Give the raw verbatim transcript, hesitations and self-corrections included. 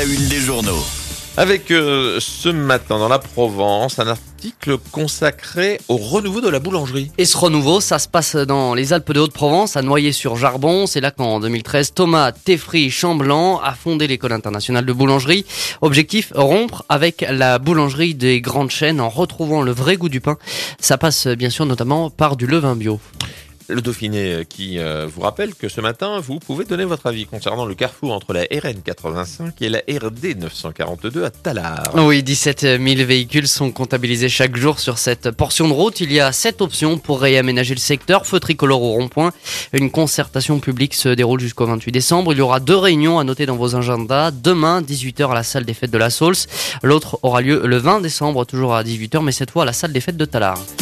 la une des journaux. Avec euh, ce matin dans la Provence, un article consacré au renouveau de la boulangerie. Et ce renouveau, ça se passe dans les Alpes de Haute-Provence, à Noyers-sur-Jarbon. C'est là qu'en deux mille treize, Thomas Teffry-Chamblanc a fondé l'école internationale de boulangerie. Objectif, rompre avec la boulangerie des grandes chaînes en retrouvant le vrai goût du pain. Ça passe bien sûr notamment par du levain bio. Le Dauphiné qui euh, vous rappelle que ce matin, vous pouvez donner votre avis concernant le carrefour entre la R N quatre-vingt-cinq et la R D neuf cent quarante-deux à Tallard. Oui, dix-sept mille véhicules sont comptabilisés chaque jour sur cette portion de route. Il y a sept options pour réaménager le secteur. Feu tricolore au rond-point. Une concertation publique se déroule jusqu'au vingt-huit décembre. Il y aura deux réunions à noter dans vos agendas. Demain, dix-huit heures à la salle des fêtes de la Saulce. L'autre aura lieu le vingt décembre, toujours à dix-huit heures, mais cette fois à la salle des fêtes de Tallard.